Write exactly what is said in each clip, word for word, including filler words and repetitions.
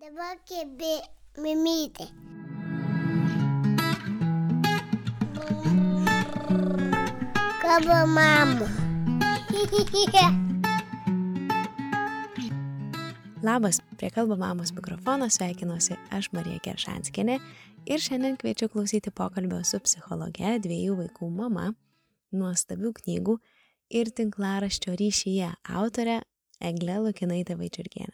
Dabar kebė mimytė. Kalba mama. Labas, prie Kalba mamos mikrofono sveikinuosi aš Marija Keršanskienė ir šiandien kviečiu klausyti pokalbio su psichologe, dviejų vaikų mama, nuostabių knygų ir tinklaraščio Ryšyje autore Egle Lukinaite Vaičiurkiene.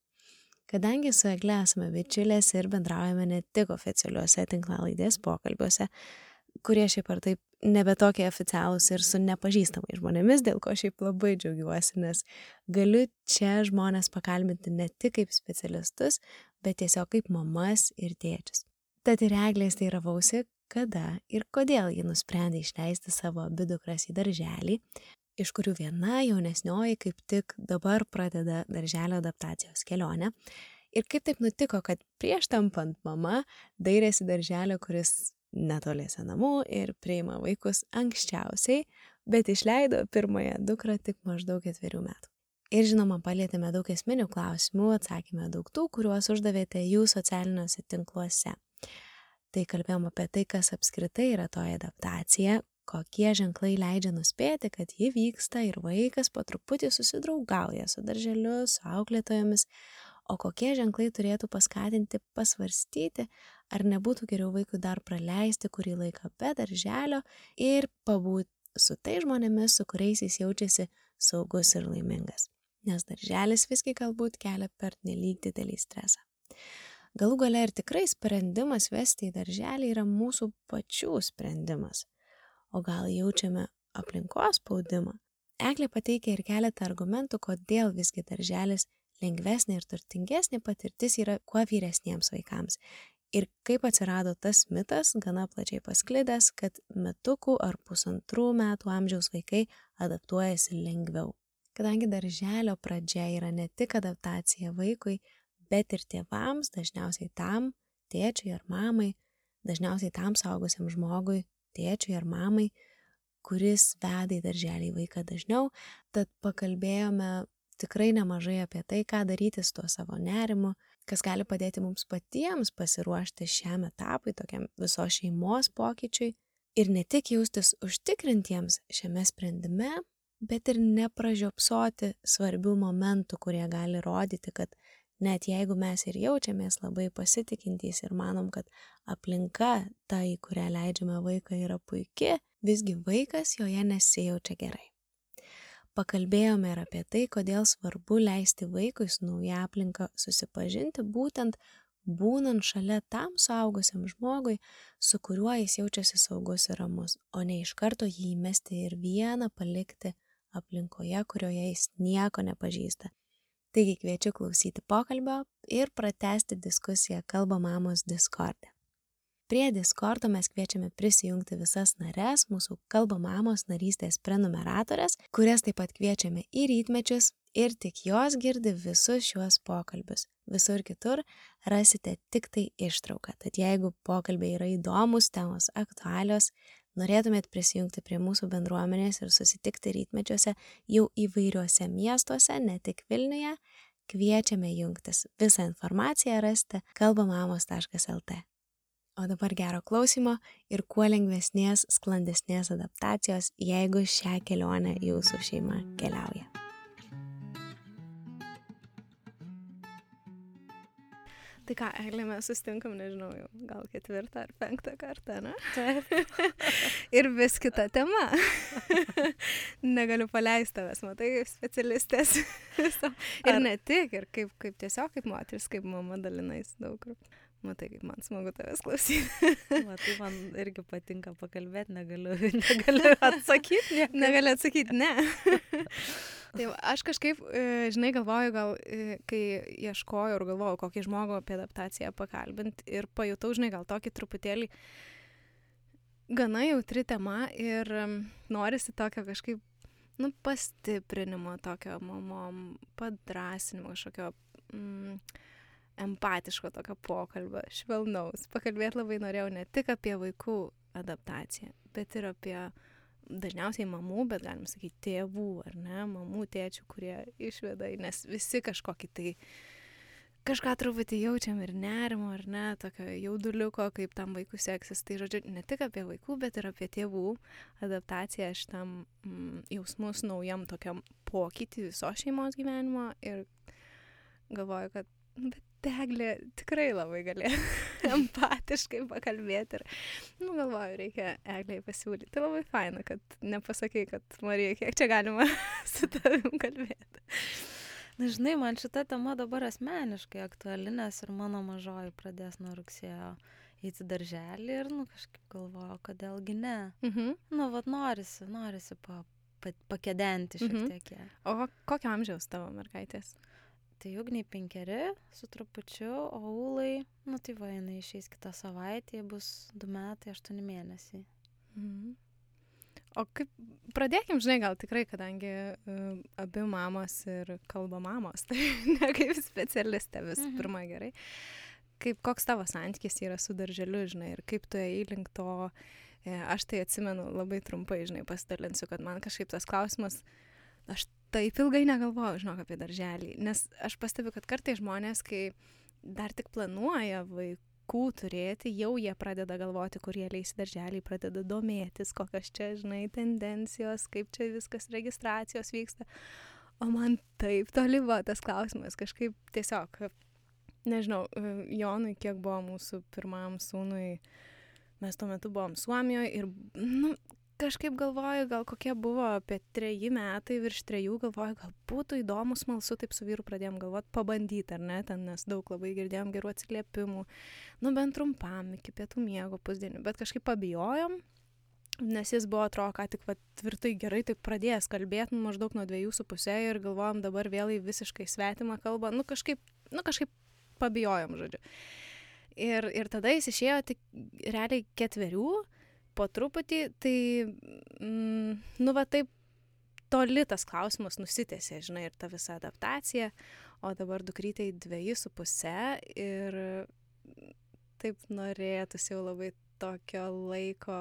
Kadangi su Egle esame bičiulės ir bendraujame ne tik oficialiuose tinklalaidės pokalbiuose, kurie šiaip ar taip nebe tokie oficialūs ir su nepažįstamais žmonėmis, dėl ko šiaip labai džiaugiuosi, nes galiu čia žmonės pakalbinti ne tik kaip specialistus, bet tiesiog kaip mamas ir tėčius. Tad ir Eglės teiravausi, kada ir kodėl ji nusprendė išleisti savo abi dukras į darželį, iš kurių viena jaunesnioji kaip tik dabar pradeda darželio adaptacijos kelionę. Ir kaip taip nutiko, kad prieš tampant mama dairėsi darželio, kuris netoliese namų ir priima vaikus anksčiausiai, bet išleido pirmąją dukrą tik maždaug ketverių metų. Ir žinoma, palėtėme daug esminių klausimų, atsakėme daug tų, kuriuos uždavėte jūs socialiniuose tinkluose. Tai kalbėjom apie tai, kas apskritai yra toji adaptacija, kokie ženklai leidžia nuspėti, kad ji vyksta ir vaikas po truputį susidraugauja su darželiu, su auklėtojomis, o kokie ženklai turėtų paskatinti pasvarstyti, ar nebūtų geriau vaikui dar praleisti kurį laiką be darželio ir pabūti su tai žmonėmis, su kuriais jis jaučiasi saugus ir laimingas. Nes darželis visgi galbūt kelia pernelyg didelį stresą. Galų gale ir tikrai sprendimas vesti į darželį yra mūsų pačių sprendimas. O gal jaučiame aplinkos spaudimą? Eglė pateikia ir keletą argumentų, kodėl visgi darželis lengvesnė ir turtingesnė patirtis yra kuo vyresniems vaikams. Ir kaip atsirado tas mitas, gana plačiai pasklidęs, kad metukų ar pusantrų metų amžiaus vaikai adaptuojasi lengviau. Kadangi darželio pradžia yra ne tik adaptacija vaikui, bet ir tėvams, dažniausiai tam, tėčiui ar mamai, dažniausiai tam suaugusiam žmogui, tėčiui ar mamai, kuris veda į darželį vaiką dažniau, tad pakalbėjome tikrai nemažai apie tai, ką daryti su tuo savo nerimu, kas gali padėti mums patiems pasiruošti šiam etapui, tokiam visos šeimos pokyčiui ir ne tik jaustis užtikrintiems šiame sprendime, bet ir nepražiopsoti svarbių momentų, kurie gali rodyti, kad net jeigu mes ir jaučiamės labai pasitikintys ir manom, kad aplinka, ta, į kurią leidžiame vaiką, yra puiki, visgi vaikas joje nesijaučia gerai. Pakalbėjome ir apie tai, kodėl svarbu leisti vaikui su nauja aplinka susipažinti, būtent būnant šalia tam suaugusiam žmogui, su kuriuo jis jaučiasi saugus ir ramus, o ne iš karto jį įmesti ir vieną palikti aplinkoje, kurioje jis nieko nepažįsta. Taigi kviečiu klausyti pokalbio ir pratęsti diskusiją Kalba mamos Discorde. Prie Discordo mes kviečiame prisijungti visas nares, mūsų Kalba mamos narystės prenumeratorės, kurias taip pat kviečiame į rytmečius ir tik jos girdi visus šiuos pokalbius. Visur kitur rasite tik tai ištrauką. Tad jeigu pokalbiai yra įdomus, temos aktualios, norėtumėt prisijungti prie mūsų bendruomenės ir susitikti rytmečiuose jau įvairiuose miestuose, ne tik Vilniuje, kviečiame jungtis. Visą informaciją rasite kalbamamos taškas lt. O dabar gero klausimo ir kuo lengvesnės, sklandesnės adaptacijos, jeigu šią kelionę jūsų šeima keliauja. Tai ką, Eglė, mes susitinkam, nežinau, jau gal ketvirtą ar penktą kartą, ne? Taip. Ir vis kita tema. Negaliu paleisti tavęs, matai, specialistės. Ir ne tik, ir kaip, kaip tiesiog kaip moteris, kaip mama dalinais daug kur. Matai, kaip man smagu tavęs klausyti. Matai, man irgi patinka pakalbėti, negaliu, negaliu atsakyti. Niekaip. Negaliu atsakyti, ne. Tai aš kažkaip, žinai, galvoju, gal, kai ieškoju ir galvoju, kokį žmogų apie adaptaciją pakalbinti ir pajutau, žinai, gal tokį truputėlį gana jautri tema ir norisi tokio kažkaip, nu, pastiprinimo, tokio mamom, padrasinimo, kažkokio mm, empatiško tokio pokalbio, švelnaus. Pakalbėti labai norėjau ne tik apie vaikų adaptaciją, bet ir apie dažniausiai mamų, bet galim sakyti tėvų, ar ne, mamų, tėčių, kurie išveda, nes visi kažkokį tai kažką truputį jaučiam ir nerimo, ar ne, tokio jauduliuko, kaip tam vaikų seksis. Tai žodžiu, ne tik apie vaikų, bet ir apie tėvų adaptaciją šitam mm, jausmus naujam tokiam pokytį visos šeimos gyvenimo. Ir galvoju, kad bet Eglė tikrai labai galėjo empatiškai pakalbėti. Ir, nu, galvoju, reikia Eglei pasiūlyti. Tai labai faina, kad nepasakai, kad Marija, kiek čia galima su tavim kalbėti. Na, žinai, man šita tema dabar asmeniškai aktuali, nes ir mano mažoji pradės nuo rugsėjo eiti darželį ir, nu, kažkaip galvoju, kodėlgi ne. Mhm. Nu, vat norisi, norisi pa, pa, pakedenti šiek Mhm. tiek. ją. O kokio amžiaus tavo mergaitės? Tai Ugniai penkeri su trupučiu, o Ūlai, nu tai va, jinai išeis kitą savaitę, jai bus du metai, aštuoni mėnesiai. Mhm. O kaip, pradėkim, žinai, gal tikrai, kadangi uh, abi mamos ir kalba mamos, tai ne kaip specialistė vis Mhm. pirma gerai. Kaip, koks tavo santykis yra su darželiu, žinai, ir kaip tu ėjai link to, e, aš tai atsimenu labai trumpai, žinai, pasidalinsiu, kad man kažkaip tas klausimas, aš taip ilgai negalvojau, žinok, apie darželį, nes aš pastebiu, kad kartais žmonės, kai dar tik planuoja vaikų, turėti, jau jie pradeda galvoti, kur jie leis į darželį, pradeda domėtis, kokios čia, žinai, tendencijos, kaip čia viskas registracijos vyksta. O man taip toli buvo tas klausimas, kažkaip tiesiog, nežinau, Jonui, kiek buvo mūsų pirmam sūnui, mes tuo metu buvom Suomijoje ir, nu, kažkaip galvoju, gal kokie buvo apie treji metai, virš trejų, galvoju, gal būtų įdomu, smalsu, taip su vyru pradėjom galvoti, pabandyti, ar ne, ten, nes daug labai girdėjom gerų atsiliepimų, nu bent trumpam, iki pietų miego pusdienį, bet kažkaip pabijojom, nes jis buvo, atrodo, ką tik va, tvirtai gerai taip pradėjęs kalbėti, nu, maždaug nuo dviejų su pusė ir galvojom dabar vėl į visiškai svetimą kalbą, nu kažkaip, nu kažkaip pabijojom, žodžiu. Ir, ir tada jis išėjo tik realiai ketverių, po truputį, tai, mm, nu, va taip toli tas klausimas nusitęsė, žinai, ir ta visa adaptacija, o dabar dukrytai dveji su puse ir taip norėtųsi jau labai tokio laiko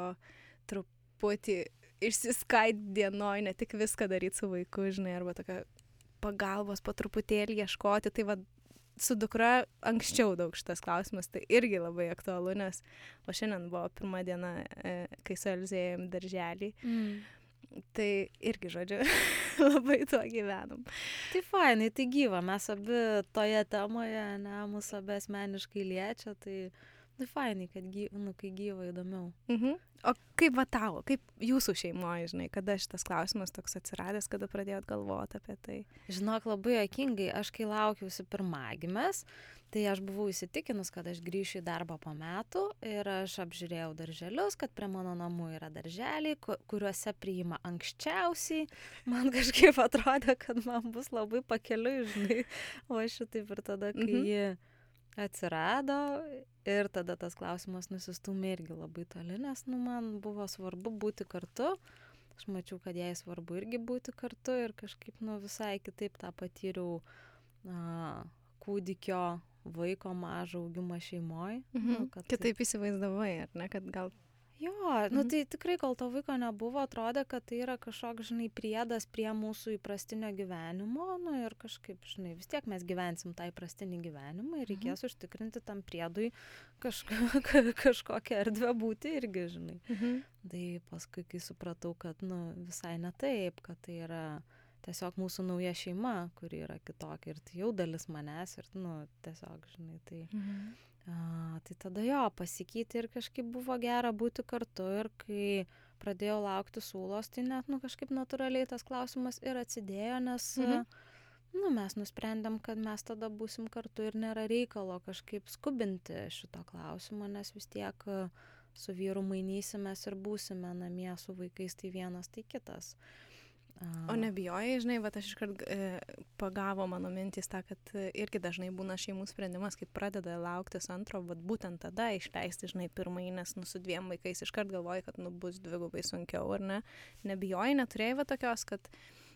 truputį išsiskaidyti dienoj, ne tik viską daryti su vaiku, žinai, arba tokio pagalbos po truputėlį ieškoti, tai va su dukra anksčiau daug šitas klausimas, tai irgi labai aktualu, nes o šiandien buvo pirma diena, e, kai su Elzėjom darželį, Mm. tai irgi, žodžiu, labai tuo gyvenam. Tai fainai, tai gyva, mes abi toje temoje, ne, mūsų abi asmeniškai liečia, tai, tai fainai, kad gyva, nu, kai gyva įdomiau. Mhm. O kaip va tavo, kaip jūsų šeimoje, žinai, kada šitas klausimas toks atsiradęs, kada pradėjot galvoti apie tai? Žinok, labai juokingai, aš kai laukiausi pirmagimės, tai aš buvau įsitikinus, kad aš grįšiu į darbą po metų ir aš apžiūrėjau darželius, kad prie mano namų yra darželiai, ku- kuriuose priima anksčiausiai. Man kažkaip atrodė, kad man bus labai pakeliui, žinai, o aš šitaip ir tada, kai Mhm. ji atsirado ir tada tas klausimas nusistūmė irgi labai toli, nes, nu, man buvo svarbu būti kartu. Aš mačiau, kad jai svarbu irgi būti kartu ir kažkaip, nu, visai kitaip tą patyriau a, kūdikio vaiko mažo augimą šeimoje. Mhm. Nu, kad Kitaip įsivaizdavai, ar ne, kad gal... Jo, nu Mhm. tai tikrai, kol to vaiko nebuvo, atrodė, kad tai yra kažkoks, žinai, priedas prie mūsų įprastinio gyvenimo, nu ir kažkaip, žinai, vis tiek mes gyvensim tą įprastinį gyvenimą ir reikės užtikrinti tam priedui kažko, kažkokią erdvę būti irgi, žinai. Mhm. Tai paskui, kai supratau, kad, nu, visai ne taip, kad tai yra tiesiog mūsų nauja šeima, kuri yra kitokia ir tai jau dalis manęs ir, nu, tiesiog, žinai, tai... Mhm. A, tai tada jo, pasikeitė ir kažkaip buvo gera būti kartu ir kai pradėjau laukti Sūlos, tai net, nu, kažkaip natūraliai tas klausimas ir atsidėjo, nes, Mhm. nu, mes nusprendėm, kad mes tada būsim kartu ir nėra reikalo kažkaip skubinti šito klausimo, nes vis tiek a, su vyru mainysimės ir būsime namie su vaikais, tai vienas, tai kitas. O nebijojai, žinai, bet aš iškart e, pagavo mano mintis tą, kad e, irgi dažnai būna šeimų sprendimas, kai pradeda lauktis antro, bet būtent tada išleisti, žinai, pirmąjį, nes nu, su dviem vaikais iškart galvoji, kad nu, bus dvigubai sunkiau, ar ne? Nebijojai, neturėjai va tokios, kad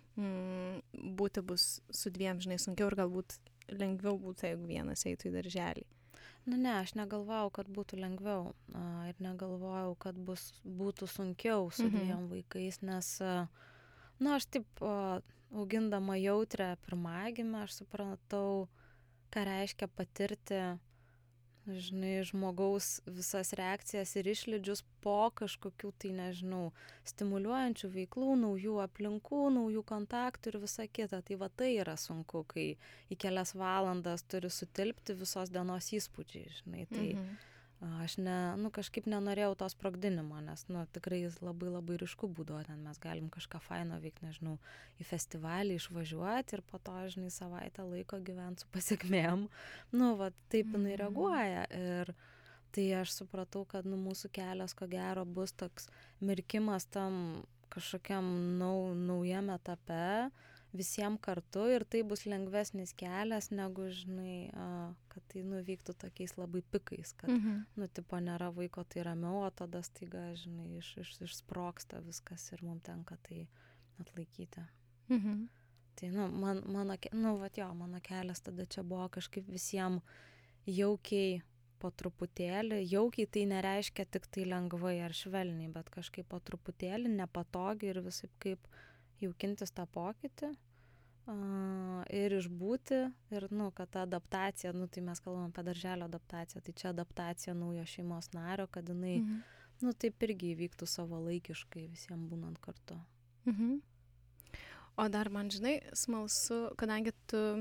mm, būti bus su dviem, žinai, sunkiau ir galbūt lengviau būtų, jeigu vienas eitų į darželį. Nu ne, aš negalvojau, kad būtų lengviau a, ir negalvojau, kad bus, būtų sunkiau su Mhm. dviem vaikais, nes... A, nu, aš taip o, augindama jautrę pirmagimę, aš supratau, ką reiškia patirti, žinai, žmogaus visas reakcijas ir išlydžius po kažkokių tai, nežinau, stimuliuojančių veiklų, naujų aplinkų, naujų kontaktų ir visa kita. Tai va tai yra sunku, kai į kelias valandas turi sutilpti visos dienos įspūdžiai, žinai. Tai Mhm. aš ne, nu, kažkaip nenorėjau to sprogdinimo, nes, nu, tikrai jis labai labai ryšku būdavo, ten mes galim kažką faino veikti, nežinau, į festivalį išvažiuoti ir po to, žinai, savaitę laiko gyventi su pasiekmėm. Nu, va, taip jinai Mhm. reaguoja. Ir tai aš supratau, kad, nu, mūsų kelias, ko gero, bus toks mirkimas tam kažkokiam nau, naujam etape, visiems kartu, ir tai bus lengvesnis kelias, negu, žinai, a, kad tai nuvyktų tokiais labai pikais, kad, Mhm. nu, tipo, nėra vaiko, tai ramiau, o tada staiga, žinai, iš, iš, išsprogsta viskas ir mums tenka tai atlaikyti. Mhm. Tai, nu, man, mano, ke- nu, vat jo, mano kelias tada čia buvo kažkaip visiems jaukiai po truputėlį. Jaukiai tai nereiškia tik tai lengvai ar švelniai, bet kažkaip po truputėlį, nepatogiai ir visai kaip jaukintis tą pokytį. Uh, ir išbūti, ir, nu, kad ta adaptacija, nu, tai mes kalbam apie darželio adaptaciją, tai čia adaptacija naujo šeimos nario, kad jinai, Mhm. nu, taip irgi įvyktų savalaikiškai visiems būnant kartu. Mhm. O dar man, žinai, smalsu, kadangi tu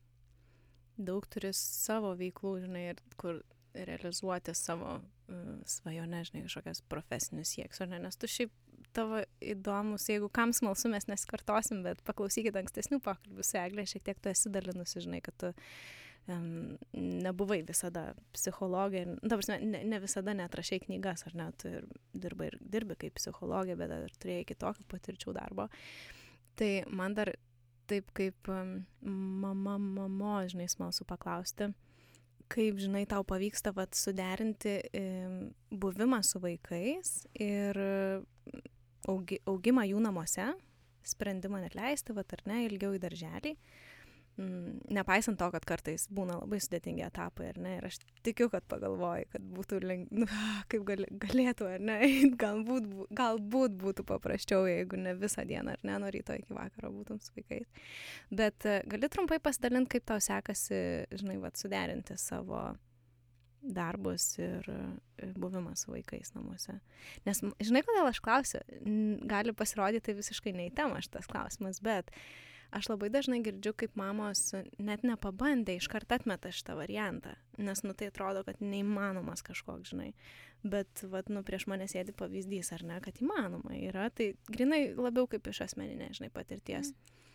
daug turi savo veiklų, žinai, ir kur realizuoti savo uh, svajonę, žinai, kažkokias profesinius sieks, ar ne, nes tu šiaip tavo įdomus, jeigu kam smalsu, mes nesikartosim, bet paklausykite ankstesnių pokalbių su Egle, šiek tiek tu esi dalinusi, žinai, kad tu um, nebuvai visada psichologė, ta prasme, ne, ne visada net rašai knygas, ar ne, tu ir dirbai ir dirbi kaip psichologė, bet dar turėjai kitokių patirčių darbo. Tai man dar taip kaip um, mama, mamo, žinai, smalsu paklausti, kaip, žinai, tau pavyksta vat, suderinti um, buvimą su vaikais ir augi, augimą jų namuose, sprendimą neatleisti, vat, ar ne, ilgiau į darželį. Mm, nepaisant to, kad kartais būna labai sudėtingi etapai, ar ne, ir aš tikiu, kad pagalvoju, kad būtų leng... nu, kaip gal, galėtų, ar ne, galbūt, galbūt būtų paprasčiau, jeigu ne visą dieną, ar ne, nuo ryto iki vakaro būtum su vaikais. Bet uh, gali trumpai pasidalinti, kaip tau sekasi, žinai, vat, suderinti savo darbus ir uh, buvimą su vaikais namuose. Nes, žinai, kodėl aš klausiu, gali pasirodyti visiškai ne į temą šitas klausimas, bet aš labai dažnai girdžiu, kaip mamos net nepabandė, iškart atmeta šitą variantą, nes, nu, tai atrodo, kad neįmanomas kažkoks, žinai. Bet, vat, nu, prieš mane sėdi pavyzdys, ar ne, kad įmanoma yra, tai grinai labiau kaip iš asmeninė, žinai, patirties.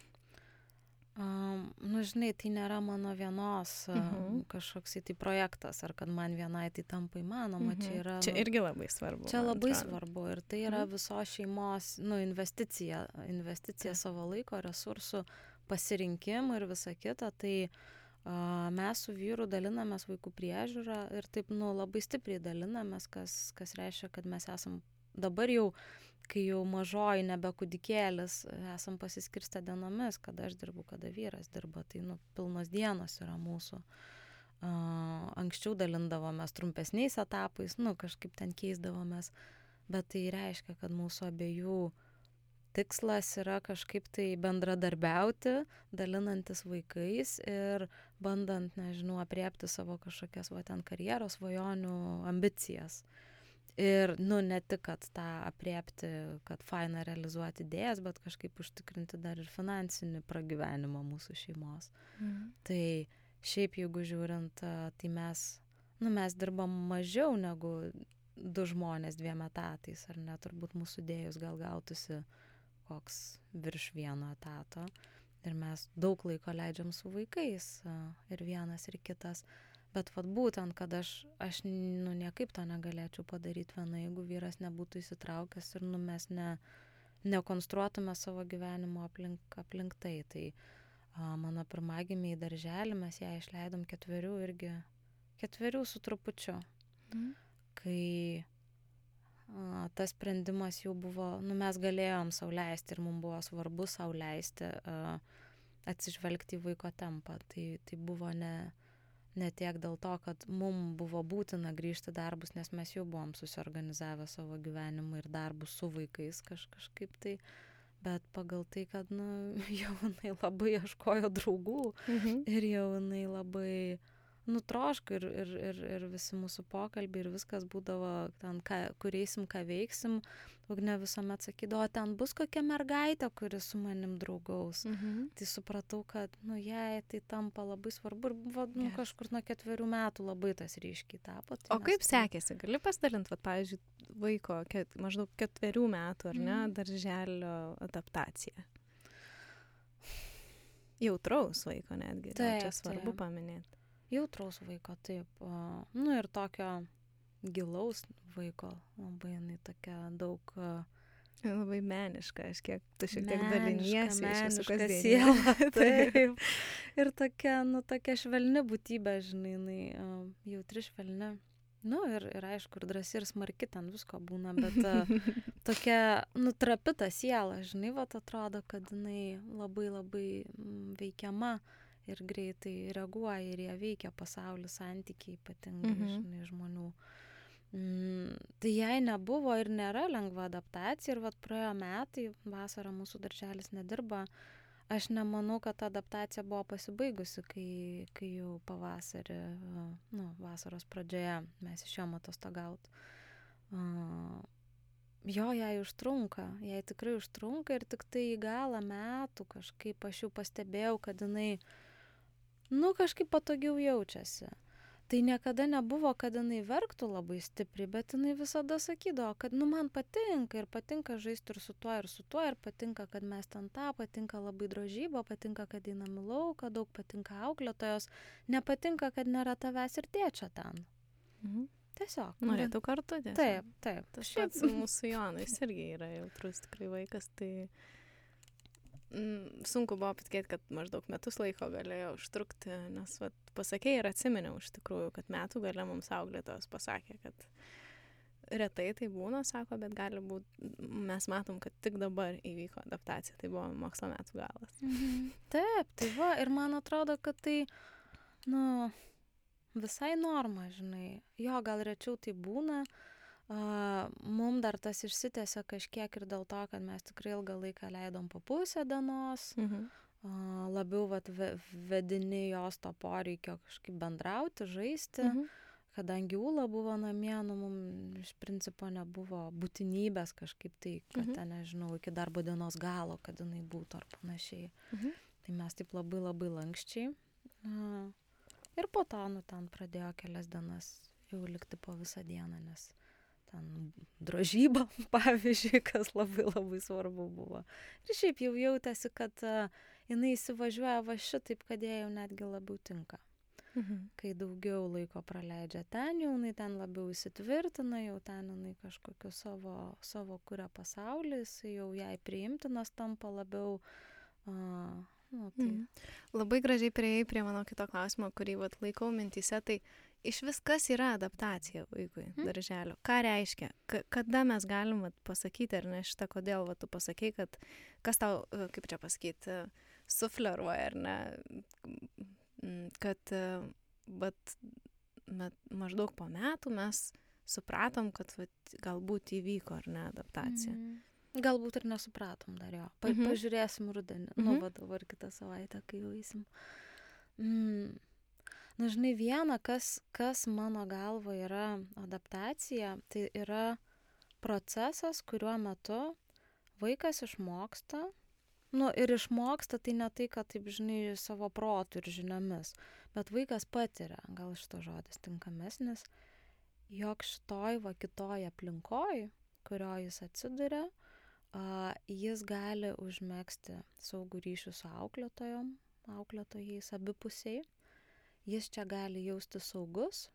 Um, nu, žinai, tai nėra mano vienos uh, Mhm. kažkoks tai projektas, ar kad man vienai tai tampa įmanoma, Mhm. čia yra... Čia nu, irgi labai svarbu. Čia man labai atrodo. svarbu ir tai yra Mhm. visos šeimos, nu, investicija, investicija Taip. savo laiko, resursų, pasirinkimų ir visa kita. Tai uh, mes su vyru dalinamės vaikų priežiūrą ir taip, nu, labai stipriai dalinamės, kas, kas reiškia, kad mes esam dabar jau, kai jau mažoji nebe kūdikėlis, esam pasiskirstę dienomis, kada aš dirbu, kada vyras dirba, tai, nu, pilnos dienos yra mūsų. Uh, anksčiau dalindavomės trumpesniais etapais, nu, kažkaip ten keisdavomės, bet tai reiškia, kad mūsų abiejų tikslas yra kažkaip tai bendradarbiauti, dalinantis vaikais ir bandant, nežinau, apriepti savo kažkokias, va, ten karjeros, svajonių, ambicijas. Ir, nu, ne tik, kad tą apriepti, kad faina realizuoti idėjas, bet kažkaip užtikrinti dar ir finansinį pragyvenimą mūsų šeimos. Mhm. Tai šiaip, jeigu žiūrint, tai mes, nu, mes dirbam mažiau negu du žmonės dviem etatais, ar ne, turbūt mūsų dėjus gal gautųsi koks virš vieno etato. Ir mes daug laiko leidžiam su vaikais, ir vienas, ir kitas. Bet vat būtent, kad aš, aš nu, niekaip to negalėčiau padaryti viena, jeigu vyras nebūtų įsitraukęs ir, nu, mes ne, nekonstruotume savo gyvenimo aplink, aplink tai. Tai a, mano pirmagimė į darželį, mes ją išleidom ketverių irgi, ketverių su trupučiu. Mhm. Kai a, tas sprendimas jau buvo, nu, mes galėjom sau leisti ir mums buvo svarbu sau leisti a, atsižvelgti į vaiko tempą. Tai, tai buvo ne... Ne tiek dėl to, kad mums buvo būtina grįžti darbus, nes mes jau buvom susiorganizavę savo gyvenimą ir darbus su vaikais kaž, kažkaip tai, bet pagal tai, kad, nu, jau jinai labai ieškojo draugų Mhm. ir jau jinai labai nutroško ir, ir, ir, ir visi mūsų pokalbiai ir viskas būdavo ten, ką, kur eisim, ką veiksim. Ugnė visuomet sakydavo, ten bus kokia mergaitė, kuri su manim draugaus. Mhm. Tai supratau, kad, nu, jai tai tampa labai svarbu ir buvo, nu, Geras. kažkur nuo ketverių metų labai tas ryškiai tapo. Tai O mes kaip tai- sekėsi? Gali pasidalinti, vat, pavyzdžiui, vaiko ket, maždaug ketverių metų, ar ne, Mhm. darželio adaptacija? Jautraus vaiko netgi, gal čia Taip, svarbu taip. paminėti. Jautraus vaiko, taip. o, Nu ir tokio gilaus vaiko, labai jinai tokia daug a, Labai meniška, aš kiek tu šiek tiek meniška, daliniesi iš jūsų meniška kasdienybės. siela. Taip. Ir tokia, nu, tokia švelni būtybė, žinai, jinai a, jautri švelni. Nu ir, ir aišku, ir drąsi, ir smarki ten visko būna, bet a, tokia, nu, trapi ta siela, žinai, vat atrodo, kad jinai labai labai mm, veikiama ir greitai reaguoja ir jie veikia pasaulį, santykiai, ypatingai, Mhm. žinai, žmonių. Mm, tai jai nebuvo ir nėra lengva adaptacija ir vat praėjo metai, vasarą mūsų darželis nedirba. Aš nemanau, kad ta adaptacija buvo pasibaigusi, kai, kai jau pavasarį, a, nu, vasaros pradžioje mes išėjom atostogaut. A, Jo, jai užtrunka, jai tikrai užtrunka ir tik tai į galą metų kažkaip aš jau pastebėjau, kad jinai, nu, kažkaip patogiau jaučiasi. Tai niekada nebuvo, kad jinai verktų labai stipriai, bet jinai visada sakydavo, kad, nu, man patinka ir patinka žaisti ir su tuo, ir su tuo, ir patinka, kad mes ten tą, patinka labai drožyba, patinka, kad einam į lauką, daug patinka auklėtojos, nepatinka, kad nėra tavęs ir tėčio ten. Mhm. Tiesiog. Norėtų kartu tiesiog. Taip, taip. Tas Šiaip- pats mūsų Jonas irgi yra jautrus tikrai vaikas, tai mm, sunku buvo patikėti, kad maždaug metus laiko galėjo užtrukti, nes vat, pasakė ir atsiminiau iš tikrųjų, kad metų gale mums auklėtojos pasakė, kad retai tai būna, sako, bet gali būti, mes matom, kad tik dabar įvyko adaptacija, tai buvo mokslo metų galas. Mhm. Taip, tai va, ir man atrodo, kad tai, nu, visai norma, žinai. Jo, gal rečiau tai būna. Uh, mum dar tas išsitęsia kažkiek ir dėl to, kad mes tikrai ilgą laiką leidom po pusę dienos. Mhm. Uh, labiau vat, ve- vedini jos to poreikio kažkaip bendrauti, žaisti. Mhm. Kadangi Ūla buvo namie, nu, mum iš principo nebuvo būtinybės kažkaip tai, kad Mhm. ten, nežinau, iki darbo dienos galo, kad jinai būtų ar panašiai. Mhm. Tai mes taip labai labai lankščiai. A, Ir po to, nu, ten pradėjo kelias dienas jau likti po visą dieną, nes ten drožyba, pavyzdžiui, kas labai labai svarbu buvo. Ir šiaip jau jautėsi, kad a, jinai įsivažiuoja va šitaip, kad jai jau netgi labiau tinka. Mhm. Kai daugiau laiko praleidžia ten, jau jinai ten labiau įsitvirtina, jau ten jinai kažkokiu savo, savo kuria pasaulį, jisai jau jai priimtinas tampa labiau. A, nu, tai, Mhm. Labai gražiai prieėjai prie mano kito klausimo, kurį vat, laikau mintyse, tai iš vis kas yra adaptacija vaikui Mhm. darželio? Ką reiškia? Ka- kada mes galim vat, pasakyti, ar ne šitą, kodėl vat, tu pasakei, kad kas tau, e, kaip čia pasakyti, e, sufleruoja, ar ne, Mm, kad e, vat, met, maždaug po metų mes supratom, kad vat, galbūt įvyko, ar ne, adaptacija. Mhm. Galbūt ir nesupratom dar jo. Pa, Mhm. Pažiūrėsim rudenį. Mhm. Nu, va dabar kitą savaitę, kai jau eisim. Mm. Na, žinai, viena, kas, kas mano galva yra adaptacija, tai yra procesas, kuriuo metu vaikas išmoksta. Nu, ir išmoksta tai ne tai, kad taip, žinai, savo protų ir žiniomis, bet vaikas patiria, gal šito žodis tinkamesnis, jog šitoj va kitoj aplinkoj, kurio jis atsiduria, a, jis gali užmegzti saugų ryšių su auklėtojom, auklėtojais abipusiai. Jis čia gali jausti saugus,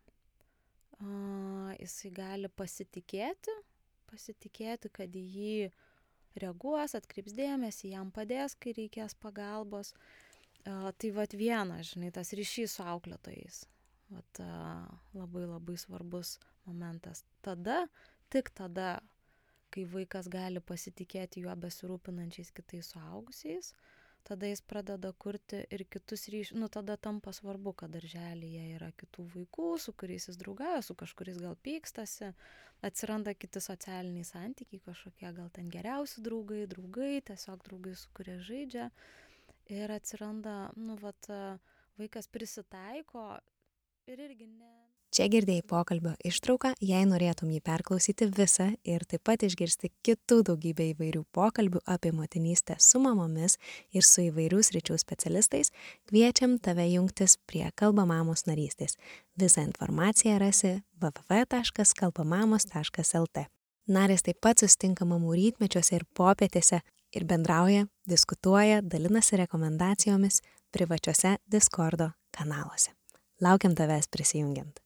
a, jisai gali pasitikėti, pasitikėti, kad į jį reaguos, atkreips dėmesį, jam padės, kai reikės pagalbos. A, tai vat vienas, žinai, tas ryšys su auklėtojais. Vat a, labai labai svarbus momentas. Tada, tik tada, kai vaikas gali pasitikėti juo besirūpinančiais kitais suaugusiais, tada jis pradeda kurti ir kitus ryšius, nu tada tampa svarbu, kad darželyje yra kitų vaikų, su kuriais jis draugauja, su kažkuris gal pykstasi, atsiranda kiti socialiniai santykiai, kažkokie gal ten geriausi draugai, draugai, tiesiog draugai, su kurie žaidžia ir atsiranda, nu vat, vaikas prisitaiko ir irgi ne. Čia girdėjai pokalbio ištrauką, jei norėtum jį perklausyti visą ir taip pat išgirsti kitų daugybę įvairių pokalbių apie motinystę su mamomis ir su įvairių sričių specialistais, kviečiam tave jungtis prie Kalba mamos narystės. Visą informaciją rasi w w w taškas kalbamamos taškas l t. Narės taip pat susitinka mamų rytmečiuose ir popietėse ir bendrauja, diskutuoja, dalinasi rekomendacijomis privačiuose Discordo kanaluose. Laukiam tavęs prisijungiant.